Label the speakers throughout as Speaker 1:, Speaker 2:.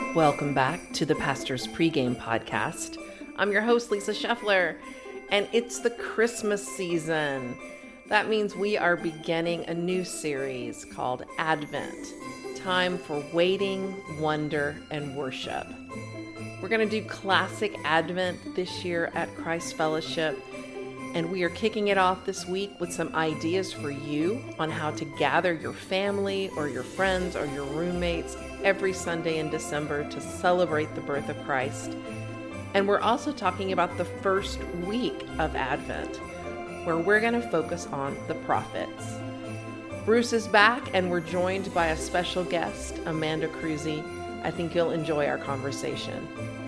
Speaker 1: Welcome back to the Pastor's Pregame Podcast. I'm your host, Lisa Scheffler, and it's the Christmas season. That means we are beginning a new series called Advent, time for waiting, wonder, and worship. We're going to do classic Advent this year at Christ Fellowship, and we are kicking it off this week with some ideas for you on how to gather your family or your friends or your roommates every Sunday in December to celebrate the birth of Christ. And we're also talking about the first week of Advent, where we're going to focus on the prophets. Bruce is back, and we're joined by a special guest, Amanda Cruzy. I think you'll enjoy our conversation.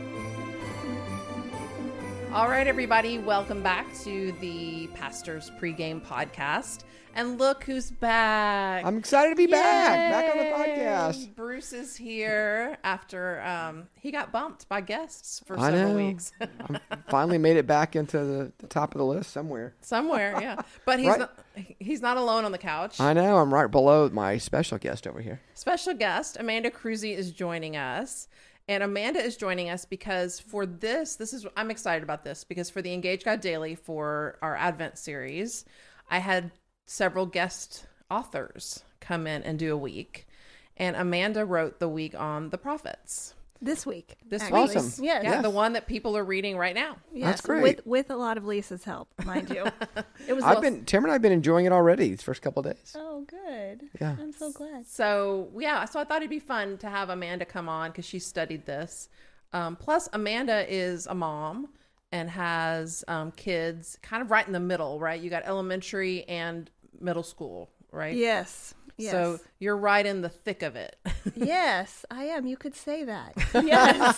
Speaker 1: All right, everybody, welcome back to the Pastor's Pregame Podcast. And look who's back.
Speaker 2: I'm excited to be back on the podcast.
Speaker 1: Bruce is here after he got bumped by guests for several weeks.
Speaker 2: I finally made it back into the top of the list somewhere.
Speaker 1: Yeah. But he's not alone on the couch.
Speaker 2: I know. I'm right below my special guest over here.
Speaker 1: Special guest, Amanda Cruzy, is joining us. And Amanda is joining us because for I'm excited about this because for the Engage God Daily for our Advent series, I had several guest authors come in and do a week. And Amanda wrote the week on the prophets.
Speaker 3: This week.
Speaker 2: Awesome.
Speaker 3: Yes.
Speaker 1: Yeah, the one that people are reading right now.
Speaker 3: Yes.
Speaker 2: That's great.
Speaker 3: With a lot of Lisa's help, mind you. It was
Speaker 2: Tim and I have been enjoying it already these first couple of days.
Speaker 3: Oh, good.
Speaker 2: Yeah.
Speaker 3: I'm so glad.
Speaker 1: So I thought it'd be fun to have Amanda come on because she studied this. Plus, Amanda is a mom and has kids kind of right in the middle, right? You got elementary and middle school, right?
Speaker 3: Yes.
Speaker 1: So you're right in the thick of it.
Speaker 3: Yes, I am. You could say that. Yes.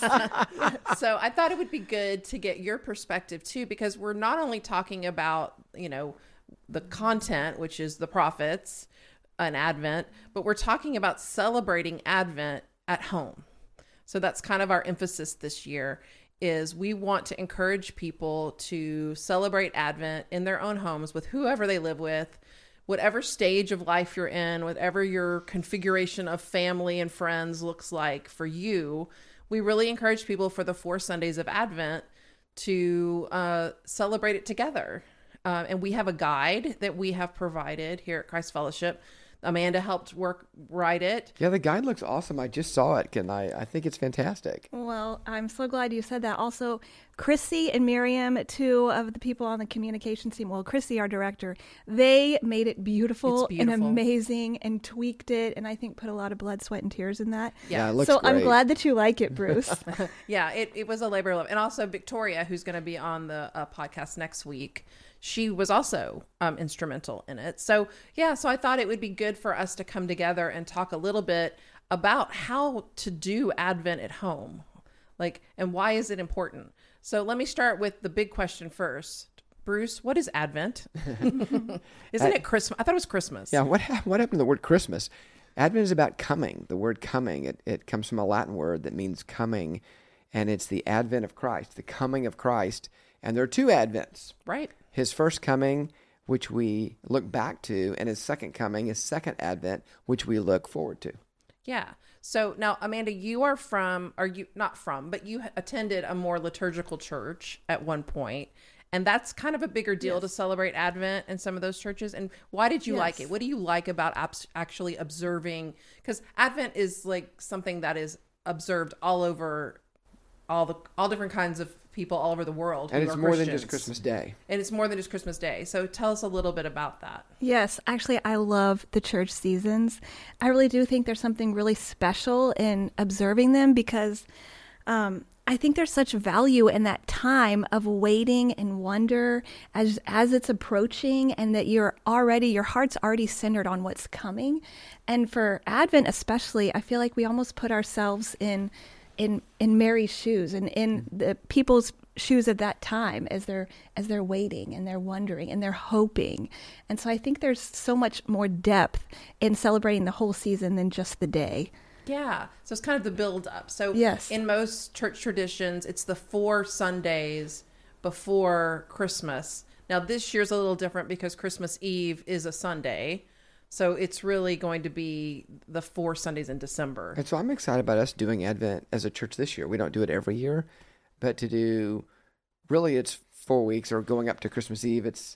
Speaker 1: So I thought it would be good to get your perspective too, because we're not only talking about, the content, which is the prophets and Advent, but we're talking about celebrating Advent at home. So that's kind of our emphasis this year is we want to encourage people to celebrate Advent in their own homes with whoever they live with, whatever stage of life you're in, whatever your configuration of family and friends looks like for you. We really encourage people for the 4 Sundays of Advent to celebrate it together. And we have a guide that we have provided here at Christ Fellowship. Amanda helped write it.
Speaker 2: Yeah, the guide looks awesome. I just saw it, and I think it's fantastic.
Speaker 3: Well, I'm so glad you said that. Also, Chrissy and Miriam, 2 of the people on the communications team, well, Chrissy, our director, they made it beautiful and amazing and tweaked it, and I think put a lot of blood, sweat, and tears in that.
Speaker 2: Yeah, it looks
Speaker 3: so
Speaker 2: great.
Speaker 3: I'm glad that you like it, Bruce.
Speaker 1: Yeah, it was a labor of love. And also Victoria, who's going to be on the podcast next week, she was also instrumental in it. So I thought it would be good for us to come together and talk a little bit about how to do Advent at home, and why is it important? So let me start with the big question first. Bruce, what is Advent? Isn't it Christmas? I thought it was Christmas.
Speaker 2: Yeah, what happened to the word Christmas? Advent is about coming. The word coming, it comes from a Latin word that means coming, and it's the advent of Christ, the coming of Christ. And there are 2 Advents.
Speaker 1: Right.
Speaker 2: His first coming, which we look back to, and his second coming, his second Advent, which we look forward to.
Speaker 1: Yeah. So now, Amanda, you attended a more liturgical church at one point, and that's kind of a bigger deal to celebrate Advent in some of those churches. And why did you like it? What do you like about actually observing? Because Advent is something that is observed all over all different kinds of people all over the world.
Speaker 2: And it's more than just Christmas Day.
Speaker 1: And it's more than just Christmas Day. So tell us a little bit about that.
Speaker 3: Yes, actually, I love the church seasons. I really do think there's something really special in observing them because I think there's such value in that time of waiting and wonder as it's approaching, and that your heart's already centered on what's coming. And for Advent especially, I feel like we almost put ourselves in Mary's shoes and in the people's shoes at that time as they're waiting and they're wondering and they're hoping. And so I think there's so much more depth in celebrating the whole season than just the day.
Speaker 1: Yeah. So it's kind of the build up. So
Speaker 3: yes.
Speaker 1: In most church traditions, it's the 4 Sundays before Christmas. Now this year's a little different because Christmas Eve is a Sunday. So it's really going to be the 4 Sundays in December.
Speaker 2: And so I'm excited about us doing Advent as a church this year. We don't do it every year, but to do, really it's 4 weeks or going up to Christmas Eve. It's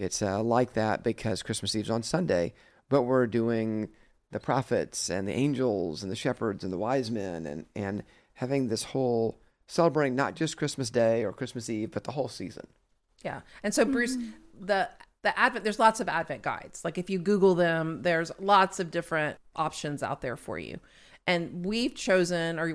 Speaker 2: like that because Christmas Eve's on Sunday, but we're doing the prophets and the angels and the shepherds and the wise men and having this whole celebrating not just Christmas Day or Christmas Eve, but the whole season.
Speaker 1: Yeah. And so Bruce, the Advent, there's lots of Advent guides. Like if you Google them, there's lots of different options out there for you. And we chose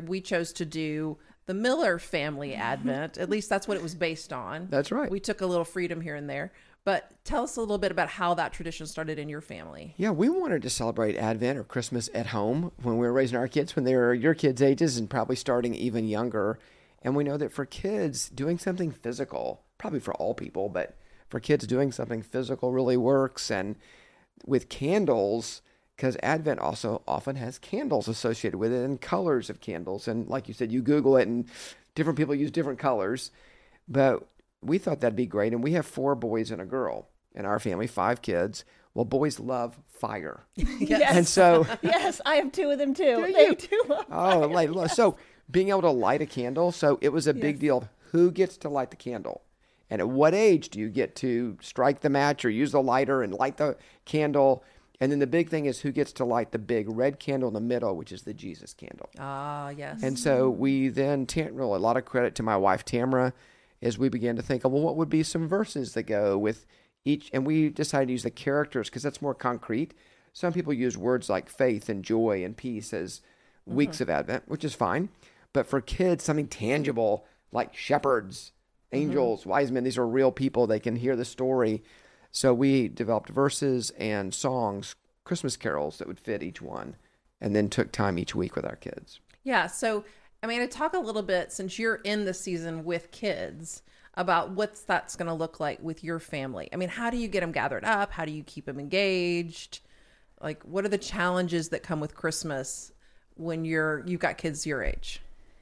Speaker 1: to do the Miller family Advent. At least that's what it was based on.
Speaker 2: That's right.
Speaker 1: We took a little freedom here and there. But tell us a little bit about how that tradition started in your family.
Speaker 2: Yeah, we wanted to celebrate Advent or Christmas at home when we were raising our kids, when they were your kids' ages and probably starting even younger. And we know that for kids, doing something physical, probably for all people, but for kids, doing something physical really works. And with candles, because Advent also often has candles associated with it and colors of candles. And like you said, you Google it and different people use different colors. But we thought that'd be great. And we have 4 boys and a girl in our family, 5 kids. Well, boys love fire.
Speaker 3: Yes.
Speaker 2: And so...
Speaker 3: Yes, I have 2 of them too.
Speaker 2: Do
Speaker 3: They
Speaker 2: you?
Speaker 3: do love fire.
Speaker 2: So being able to light a candle, so it was a big deal of who gets to light the candle. And at what age do you get to strike the match or use the lighter and light the candle? And then the big thing is who gets to light the big red candle in the middle, which is the Jesus candle.
Speaker 1: Ah, yes.
Speaker 2: And so we then, a lot of credit to my wife, Tamara, as we began to think, well, what would be some verses that go with each? And we decided to use the characters because that's more concrete. Some people use words like faith and joy and peace as weeks of Advent, which is fine. But for kids, something tangible like shepherds, angels, wise men, these are real people. They can hear the story. So we developed verses and songs, Christmas carols that would fit each one, and then took time each week with our kids.
Speaker 1: Yeah. So, I mean, to talk a little bit, since you're in the season with kids, about that's going to look like with your family. I mean, how do you get them gathered up? How do you keep them engaged? Like, what are the challenges that come with Christmas when you've got kids your age?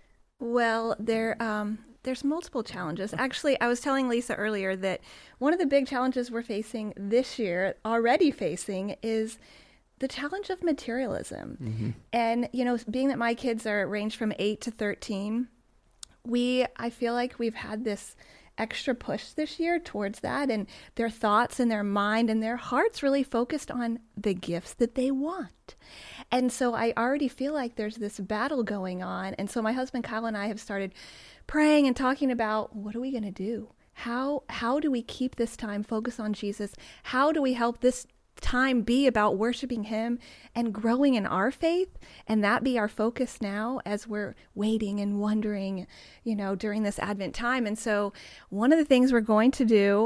Speaker 3: Well, there's multiple challenges. Actually, I was telling Lisa earlier that one of the big challenges we're facing this year, already facing, is the challenge of materialism. Mm-hmm. And, being that my kids are ranged from 8 to 13, I feel like we've had this extra push this year towards that, and their thoughts and their mind and their hearts really focused on the gifts that they want. And so I already feel like there's this battle going on. And so my husband Kyle and I have started praying and talking about, what are we going to do? How do we keep this time focused on Jesus? How do we help this time be about worshiping him and growing in our faith, and that be our focus now as we're waiting and wondering, during this Advent time? And so one of the things we're going to do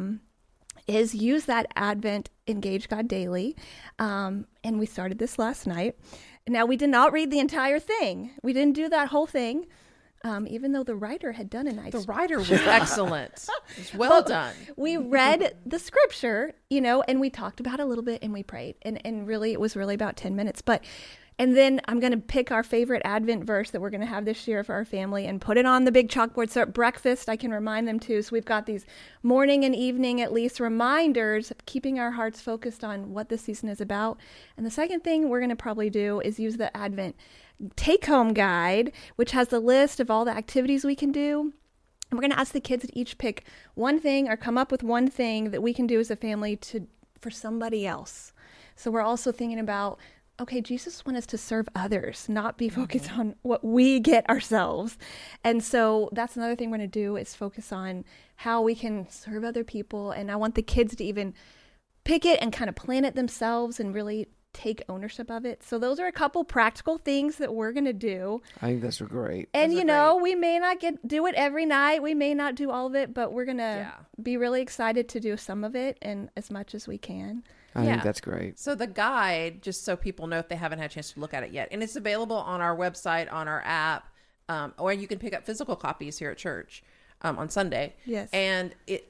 Speaker 3: is use that Advent Engage God Daily. And we started this last night. Now, we did not read the entire thing. We didn't do that whole thing. Even though the writer had done a nice job.
Speaker 1: The writer was excellent. It's well done.
Speaker 3: We read the scripture, and we talked about it a little bit, and we prayed. And really, it was really about 10 minutes. And then I'm going to pick our favorite Advent verse that we're going to have this year for our family and put it on the big chalkboard. So at breakfast, I can remind them too. So we've got these morning and evening, at least, reminders of keeping our hearts focused on what this season is about. And the second thing we're going to probably do is use the Advent take-home guide, which has the list of all the activities we can do. And we're going to ask the kids to each pick one thing or come up with one thing that we can do as a family for somebody else. So we're also thinking about, okay, Jesus wants us to serve others, not be focused on what we get ourselves. And so that's another thing we're going to do, is focus on how we can serve other people. And I want the kids to even pick it and kind of plan it themselves and really take ownership of it. So those are a couple practical things that we're going to do.
Speaker 2: I think that's great.
Speaker 3: And we may not do it every night. We may not do all of it, but we're going to be really excited to do some of it and as much as we can.
Speaker 2: I think that's great.
Speaker 1: So the guide, just so people know if they haven't had a chance to look at it yet, and it's available on our website, on our app, or you can pick up physical copies here at church on Sunday.
Speaker 3: Yes.
Speaker 1: And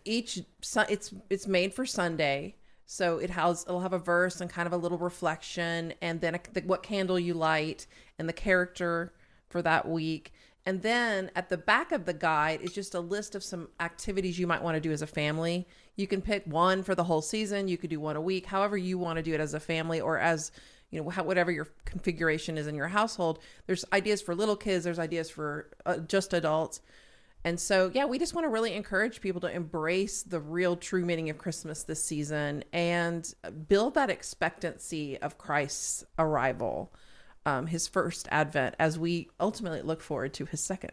Speaker 1: it's made for Sunday. So it'll have a verse and kind of a little reflection, and then what candle you light and the character for that week. And then at the back of the guide is just a list of some activities you might want to do as a family. You can pick one for the whole season. You could do one a week, however you want to do it as a family or as, whatever your configuration is in your household. There's ideas for little kids. There's ideas for just adults. And so, yeah, we just want to really encourage people to embrace the real true meaning of Christmas this season and build that expectancy of Christ's arrival, his first advent, as we ultimately look forward to his second.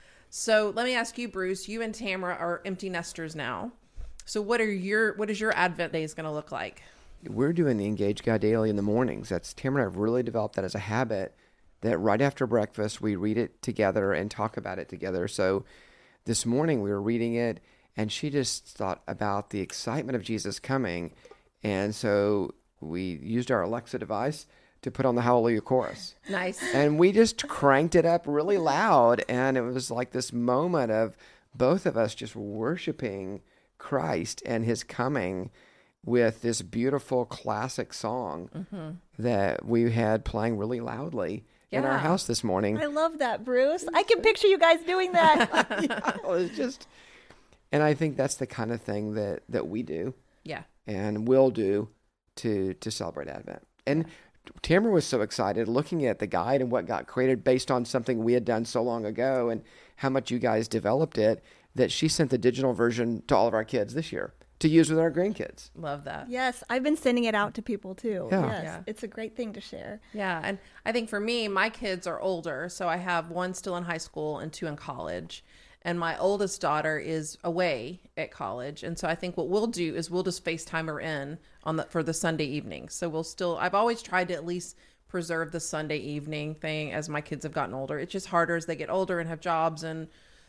Speaker 1: So let me ask you, Bruce, you and Tamara are empty nesters now. So what is your Advent days going to look like?
Speaker 2: We're doing the Engage God Daily in the mornings. Tamara and I have really developed that as a habit, that right after breakfast, we read it together and talk about it together. So this morning we were reading it, and she just thought about the excitement of Jesus coming. And so we used our Alexa device to put on the Hallelujah chorus.
Speaker 1: Nice.
Speaker 2: And we just cranked it up really loud. And it was like this moment of both of us just worshiping Christ and his coming with this beautiful classic song that we had playing really loudly in our house this morning.
Speaker 3: I love that, Bruce. I can picture you guys doing that.
Speaker 2: Yeah, it was just, and I think that's the kind of thing that we do.
Speaker 1: Yeah.
Speaker 2: And will do to celebrate Advent. And Tamara was so excited looking at the guide and what got created based on something we had done so long ago and how much you guys developed it, that she sent the digital version to all of our kids this year to use with our grandkids.
Speaker 1: Love that.
Speaker 3: Yes, I've been sending it out to people too.
Speaker 2: Yeah.
Speaker 3: Yes,
Speaker 1: Yeah.
Speaker 3: it's a great thing to share.
Speaker 1: Yeah. And I think for me, my kids are older. So I have one still in high school and two in college. And my oldest daughter is away at college. And so I think what we'll do is we'll just FaceTime her in for the Sunday evening. So I've always tried to at least preserve the Sunday evening thing as my kids have gotten older. It's just harder as they get older and have jobs and,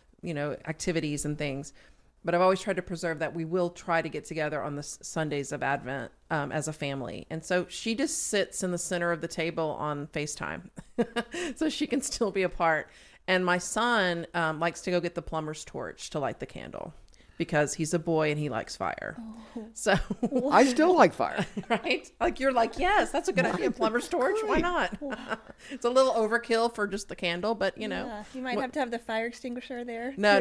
Speaker 1: activities and things. But I've always tried to preserve that. We will try to get together on the Sundays of Advent as a family. And so she just sits in the center of the table on FaceTime so she can still be a part. And my son likes to go get the plumber's torch to light the candle because he's a boy and he likes fire. Oh. So
Speaker 2: I still like fire.
Speaker 1: Right? Like you're like, yes, that's a good idea. Plumber's torch. Why not? It's a little overkill for just the candle, but
Speaker 3: Yeah, you might have to have the fire extinguisher there.
Speaker 1: No.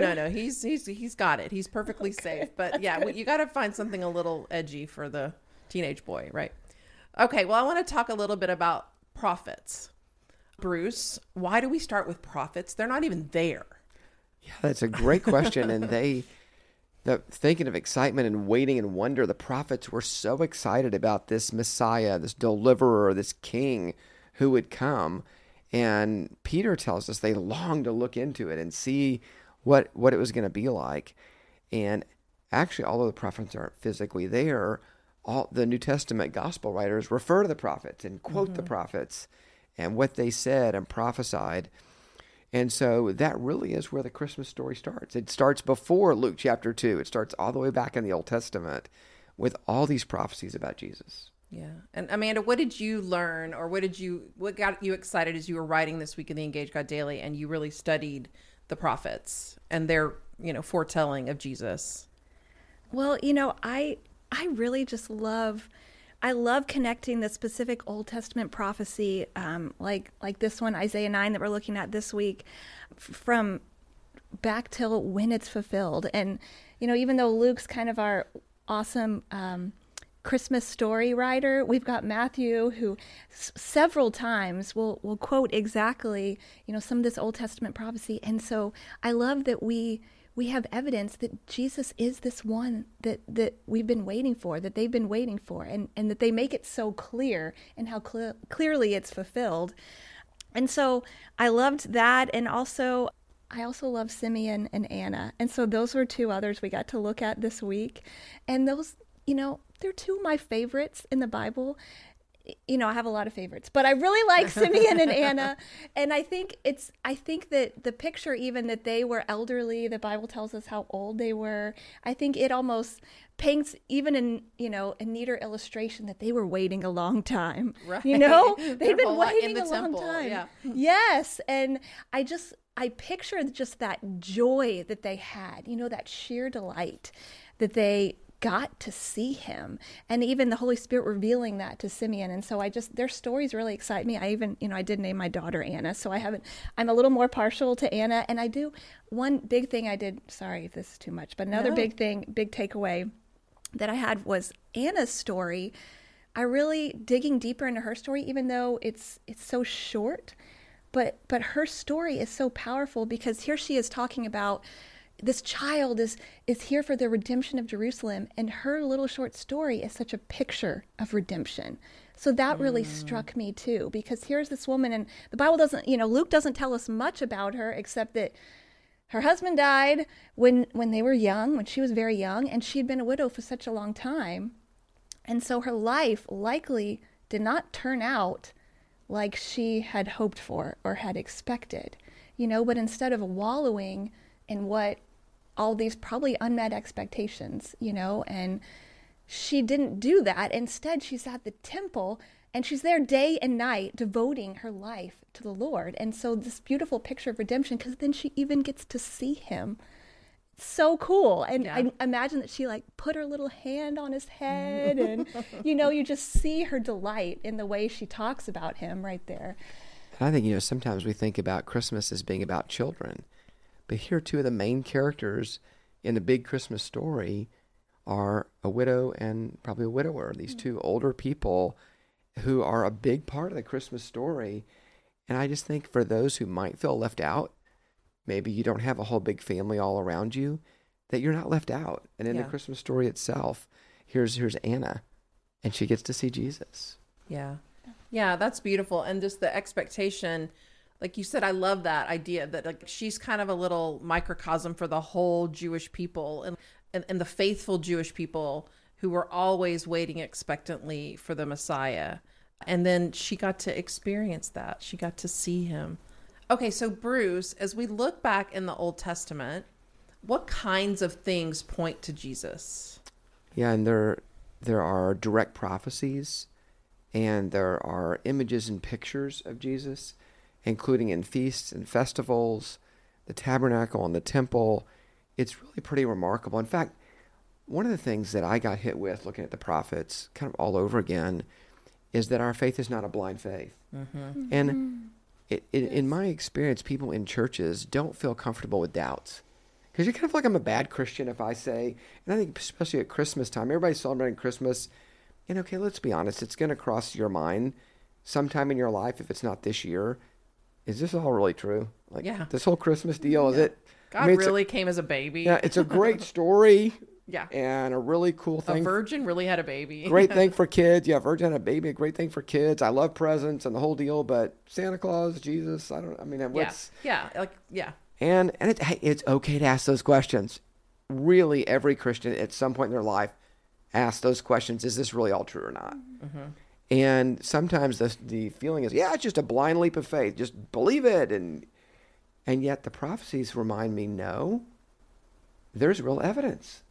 Speaker 1: He's got it. He's perfectly safe. But yeah, you got to find something a little edgy for the teenage boy, right? Okay. Well, I want to talk a little bit about prophets. Bruce, why do we start with prophets? They're not even there.
Speaker 2: Yeah, that's a great question. And thinking of excitement and waiting and wonder, the prophets were so excited about this Messiah, this deliverer, this king who would come. And Peter tells us they longed to look into it and see what it was going to be like. And actually, although the prophets aren't physically there, all the New Testament gospel writers refer to the prophets and quote the prophets and what they said and prophesied. And so that really is where the Christmas story starts. It starts before Luke chapter 2. It starts all the way back in the Old Testament with all these prophecies about Jesus.
Speaker 1: Yeah. And Amanda, what did you learn, or what got you excited as you were writing this week in the Engage God Daily and you really studied the prophets and their, foretelling of Jesus?
Speaker 3: Well, I really just love connecting the specific Old Testament prophecy, like this one, Isaiah 9, that we're looking at this week, from back till when it's fulfilled. And, even though Luke's kind of our awesome Christmas story writer, we've got Matthew, who several times will quote exactly, some of this Old Testament prophecy. And so I love that we have evidence that Jesus is this one that we've been waiting for, that they've been waiting for, and that they make it so clear and how clearly it's fulfilled. And so I loved that. And also, I also love Simeon and Anna. And so those were two others we got to look at this week. And those, they're two of my favorites in the Bible. I have a lot of favorites, but I really like Simeon and Anna. And I think that the picture, even that they were elderly, the Bible tells us how old they were. I think it almost paints even a neater illustration that they were waiting a long time.
Speaker 1: Right.
Speaker 3: They've been waiting a long time.
Speaker 1: Yeah.
Speaker 3: Yes. And I picture just that joy that they had, that sheer delight that they got to see him, and even the Holy Spirit revealing that to Simeon. And so their stories really excite me. I even, I did name my daughter Anna, so I'm a little more partial to Anna. And I do, one big thing I did, sorry if this is too much, but another big takeaway that I had was Anna's story. I really digging deeper into her story, even though it's so short, but her story is so powerful because here she is talking about this child is here for the redemption of Jerusalem, and her little short story is such a picture of redemption. So that really struck me too, because here's this woman, and the Bible doesn't, Luke doesn't tell us much about her except that her husband died when they were young, when she was very young, and she'd been a widow for such a long time. And so her life likely did not turn out like she had hoped for or had expected, but instead of wallowing in what all these probably unmet expectations, and she didn't do that. Instead, she's at the temple and she's there day and night devoting her life to the Lord. And so this beautiful picture of redemption, because then she even gets to see him. So cool. And I imagine that she put her little hand on his head and, you just see her delight in the way she talks about him right there.
Speaker 2: And I think, sometimes we think about Christmas as being about children, but here two of the main characters in the big Christmas story are a widow and probably a widower, these two older people who are a big part of the Christmas story. And I just think for those who might feel left out, maybe you don't have a whole big family all around you, that you're not left out. And in the Christmas story itself, here's Anna, and she gets to see Jesus.
Speaker 1: Yeah. Yeah, that's beautiful. And just the expectation, like you said, I love that idea that she's kind of a little microcosm for the whole Jewish people and the faithful Jewish people who were always waiting expectantly for the Messiah. And then she got to experience that. She got to see him. Okay, so Bruce, as we look back in the Old Testament, what kinds of things point to Jesus?
Speaker 2: Yeah, and there are direct prophecies, and there are images and pictures of Jesus, including in feasts and festivals, the tabernacle and the temple. It's really pretty remarkable. In fact, one of the things that I got hit with looking at the prophets kind of all over again is that our faith is not a blind faith. Mm-hmm. And in my experience, people in churches don't feel comfortable with doubts. Because you're kind of like, I'm a bad Christian if I say, and I think especially at Christmas time, everybody's celebrating Christmas, and okay, let's be honest, it's going to cross your mind sometime in your life, if it's not this year, is this all really true? This whole Christmas deal, is it?
Speaker 1: God really came as a baby.
Speaker 2: Yeah, it's a great story.
Speaker 1: Yeah.
Speaker 2: And a really cool thing.
Speaker 1: A virgin really had a baby.
Speaker 2: Great thing for kids. Yeah, virgin had a baby. A great thing for kids. I love presents and the whole deal, but Santa Claus, Jesus, what's...
Speaker 1: Yeah.
Speaker 2: And it's okay to ask those questions. Really, every Christian at some point in their life asks those questions. Is this really all true or not? Mm-hmm. And sometimes the feeling is, it's just a blind leap of faith. Just believe it. And yet the prophecies remind me, no, there's real evidence.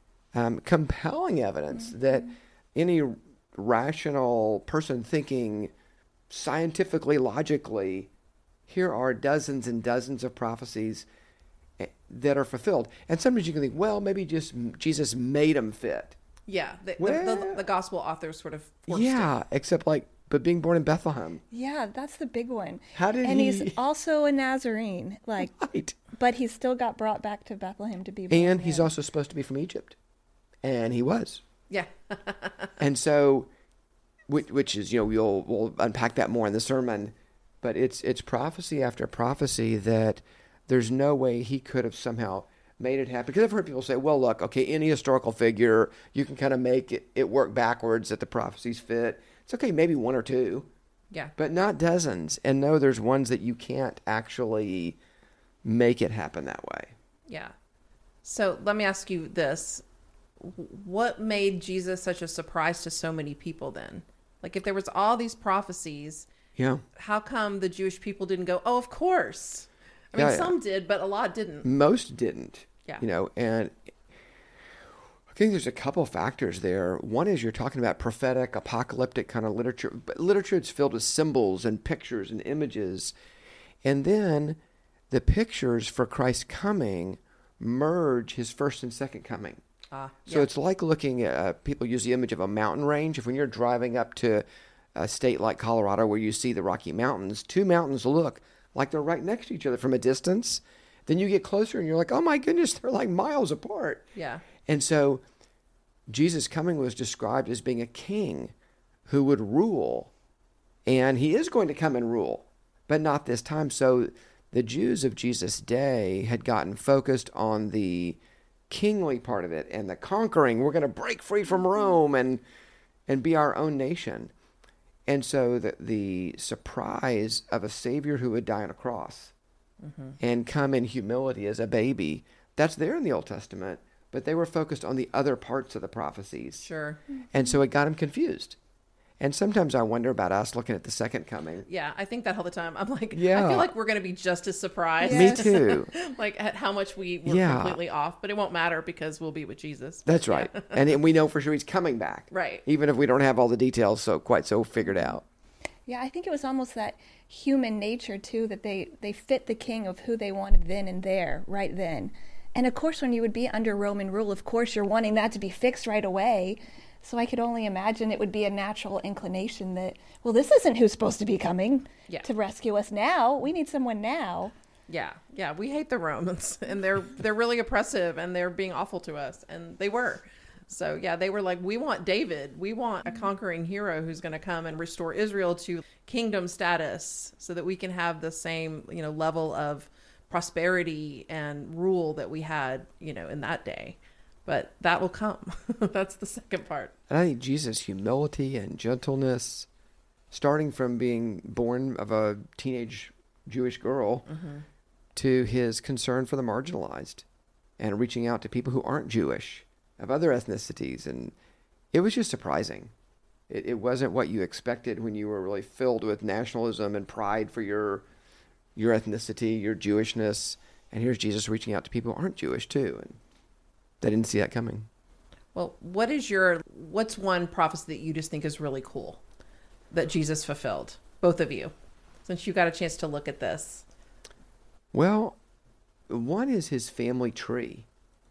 Speaker 2: Compelling evidence that any rational person thinking scientifically, logically, here are dozens and dozens of prophecies that are fulfilled. And sometimes you can think, well, maybe just Jesus made them fit.
Speaker 1: Yeah, the gospel authors sort of forced it.
Speaker 2: Except but being born in Bethlehem.
Speaker 3: Yeah, that's the big one.
Speaker 2: And
Speaker 3: he's also a Nazarene,
Speaker 2: right.
Speaker 3: But he still got brought back to Bethlehem to be born.
Speaker 2: And he's also supposed to be from Egypt. And he was.
Speaker 1: Yeah.
Speaker 2: And so, which is, we'll unpack that more in the sermon, but it's prophecy after prophecy that there's no way he could have somehow made it happen. Because I've heard people say, well, look, okay, any historical figure, you can kind of make it work backwards that the prophecies fit. It's okay, maybe one or two.
Speaker 1: Yeah. But
Speaker 2: not dozens. And no, there's ones that you can't actually make it happen that way.
Speaker 1: Yeah. So let me ask you this. What made Jesus such a surprise to so many people then? If there was all these prophecies, how come the Jewish people didn't go, oh, of course? Some did, but a lot didn't.
Speaker 2: Most didn't.
Speaker 1: Yeah.
Speaker 2: And I think there's a couple factors there. One is you're talking about prophetic, apocalyptic kind of literature. But literature is filled with symbols and pictures and images. And then the pictures for Christ's coming merge his first and second coming. So it's like looking at, people use the image of a mountain range. If when you're driving up to a state like Colorado where you see the Rocky Mountains, two mountains look like they're right next to each other from a distance. Then you get closer and you're like, oh my goodness, they're like miles apart.
Speaker 1: Yeah.
Speaker 2: And so Jesus coming was described as being a king who would rule. And he is going to come and rule, but not this time. So the Jews of Jesus' day had gotten focused on the kingly part of it and the conquering. We're going to break free from Rome and be our own nation. And so the surprise of a Savior who would die on a cross and come in humility as a baby, that's there in the Old Testament, but they were focused on the other parts of the prophecies.
Speaker 1: Sure.
Speaker 2: And so it got them confused. And sometimes I wonder about us looking at the second coming.
Speaker 1: Yeah, I think that all the time. I'm like,
Speaker 2: Yeah.
Speaker 1: I feel like we're going to be just as surprised.
Speaker 2: Me too.
Speaker 1: Like at how much we're completely off, but it won't matter because we'll be with Jesus.
Speaker 2: That's right. And we know for sure he's coming back.
Speaker 1: Right.
Speaker 2: Even if we don't have all the details quite so figured out.
Speaker 3: Yeah, I think it was almost that human nature, too, that they fit the king of who they wanted then and there, right then. And, of course, when you would be under Roman rule, of course, you're wanting that to be fixed right away. So I could only imagine it would be a natural inclination that, well, this isn't who's supposed to be coming to rescue us now. We need someone now.
Speaker 1: Yeah, we hate the Romans, and they're really oppressive, and they're being awful to us, and they were. So, yeah, they were like, we want David. We want a conquering hero who's going to come and restore Israel to kingdom status so that we can have the same, level of prosperity and rule that we had, in that day. But that will come. That's the second part.
Speaker 2: And I think Jesus' humility and gentleness, starting from being born of a teenage Jewish girl to his concern for the marginalized and reaching out to people who aren't Jewish, of other ethnicities. And it was just surprising. It wasn't what you expected when you were really filled with nationalism and pride for your ethnicity, your Jewishness. And here's Jesus reaching out to people who aren't Jewish too. And they didn't see that coming.
Speaker 1: Well, what's one prophecy that you just think is really cool that Jesus fulfilled? Both of you, since you got a chance to look at this.
Speaker 2: Well, one is his family tree.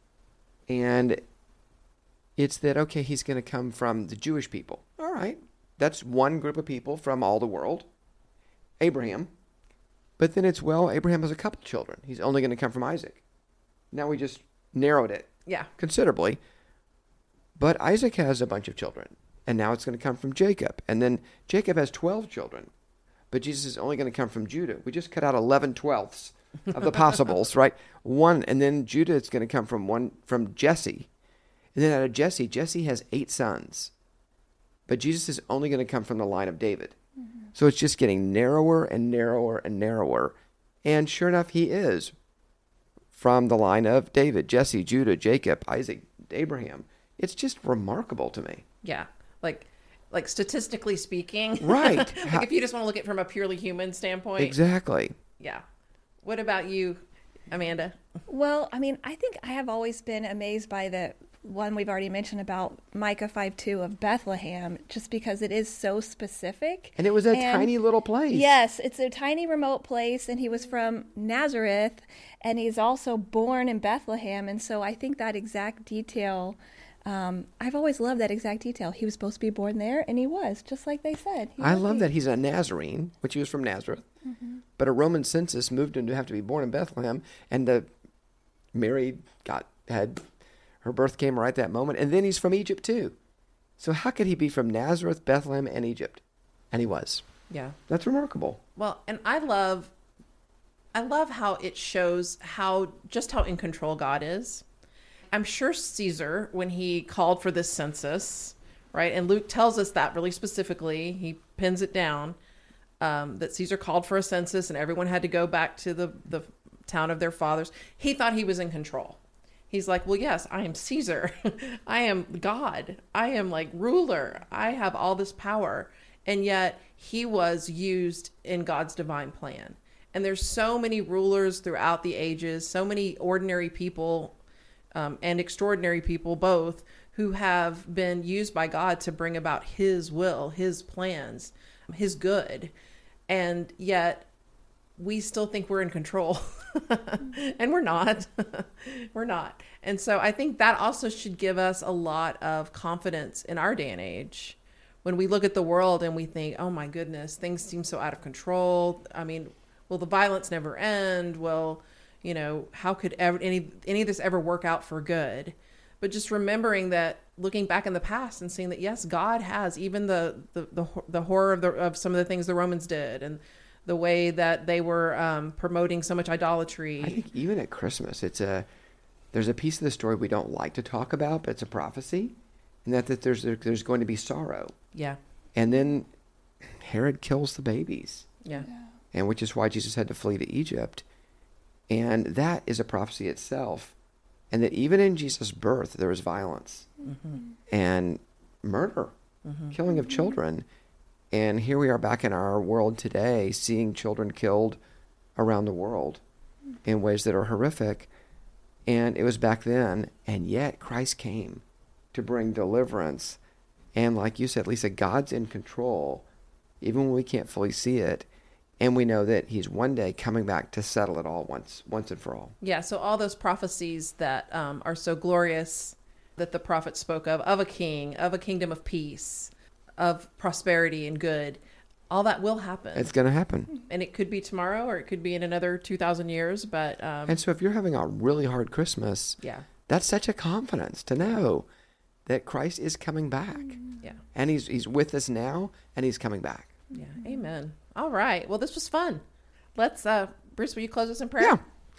Speaker 2: And it's that, okay, he's going to come from the Jewish people. All right. That's one group of people from all the world. Abraham. But then it's, well, Abraham has a couple children. He's only going to come from Isaac. Now we just narrowed it.
Speaker 1: Yeah.
Speaker 2: Considerably. But Isaac has a bunch of children. And now it's going to come from Jacob. And then Jacob has 12 children. But Jesus is only going to come from Judah. We just cut out 11/12 of the possibles, right? One, and then Judah is going to come from Jesse. And then out of Jesse has 8 sons. But Jesus is only going to come from the line of David. Mm-hmm. So it's just getting narrower and narrower and narrower. And sure enough, he is from the line of David, Jesse, Judah, Jacob, Isaac, Abraham. It's just remarkable to me.
Speaker 1: Yeah. Like statistically speaking.
Speaker 2: Right.
Speaker 1: Like if you just want to look at it from a purely human standpoint.
Speaker 2: Exactly.
Speaker 1: Yeah. What about you, Amanda?
Speaker 3: Well, I mean, I think I have always been amazed by the one we've already mentioned about Micah 5:2 of Bethlehem, just because it is so specific.
Speaker 2: And it was a tiny little place.
Speaker 3: Yes, it's a tiny remote place, and he was from Nazareth, and he's also born in Bethlehem. And so I think that exact detail, I've always loved that exact detail. He was supposed to be born there, and he was, just like they said.
Speaker 2: I love that he's a Nazarene, which he was from Nazareth. Mm-hmm. But a Roman census moved him to have to be born in Bethlehem, and Mary had her birth came right that moment, and then he's from Egypt too. So how could he be from Nazareth, Bethlehem, and Egypt? And he was.
Speaker 1: Yeah.
Speaker 2: That's remarkable.
Speaker 1: Well, and I love how it shows how in control God is. I'm sure Caesar, when he called for this census, right, and Luke tells us that really specifically, he pins it down, that Caesar called for a census and everyone had to go back to the town of their fathers. He thought he was in control. He's like, well, yes, I am Caesar. I am God. I am like ruler. I have all this power. And yet he was used in God's divine plan. And there's so many rulers throughout the ages, so many ordinary people and extraordinary people both, who have been used by God to bring about his will, his plans, his good. And yet we still think we're in control. And we're not. We're not. And so I think that also should give us a lot of confidence in our day and age. When we look at the world and we think, oh my goodness, things seem so out of control. I mean, will the violence never end? Well, how could any of this ever work out for good? but just remembering that, looking back in the past and seeing that, yes, God has, even the horror of some of the things the Romans did, and the way that they were promoting so much idolatry.
Speaker 2: I think even at Christmas, there's a piece of the story we don't like to talk about, but it's a prophecy, and that there's going to be sorrow.
Speaker 1: Yeah.
Speaker 2: And then Herod kills the babies.
Speaker 1: Yeah.
Speaker 2: And which is why Jesus had to flee to Egypt. And that is a prophecy itself. And that even in Jesus' birth, there was violence and murder, killing of children. And here we are back in our world today, seeing children killed around the world in ways that are horrific. And it was back then, and yet Christ came to bring deliverance. And like you said, Lisa, God's in control, even when we can't fully see it. And we know that he's one day coming back to settle it all once and for all.
Speaker 1: Yeah, so all those prophecies that are so glorious that the prophet spoke of a king, of a kingdom of peace, of prosperity and good, all that will happen.
Speaker 2: It's going to happen.
Speaker 1: And it could be tomorrow, or it could be in another 2,000 years. But
Speaker 2: and so if you're having a really hard Christmas, that's such a confidence to know that Christ is coming back.
Speaker 1: Yeah.
Speaker 2: And he's with us now, and he's coming back.
Speaker 1: Yeah. Amen. All right. Well, this was fun. Let's, Bruce, will you close us in prayer?
Speaker 2: Yeah.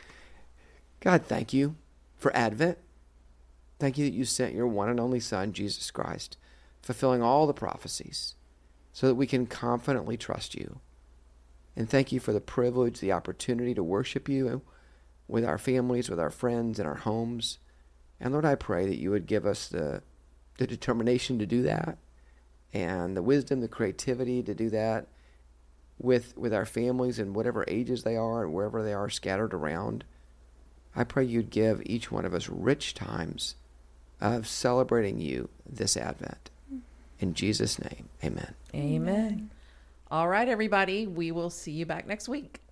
Speaker 2: God, thank you for Advent. Thank you that you sent your one and only Son, Jesus Christ, fulfilling all the prophecies so that we can confidently trust you. And thank you for the privilege, the opportunity to worship you with our families, with our friends, in our homes. And Lord, I pray that you would give us the determination to do that, and the wisdom, the creativity to do that with our families and whatever ages they are and wherever they are scattered around. I pray you'd give each one of us rich times of celebrating you this Advent. In Jesus' name, amen.
Speaker 1: Amen. All right, everybody. We will see you back next week.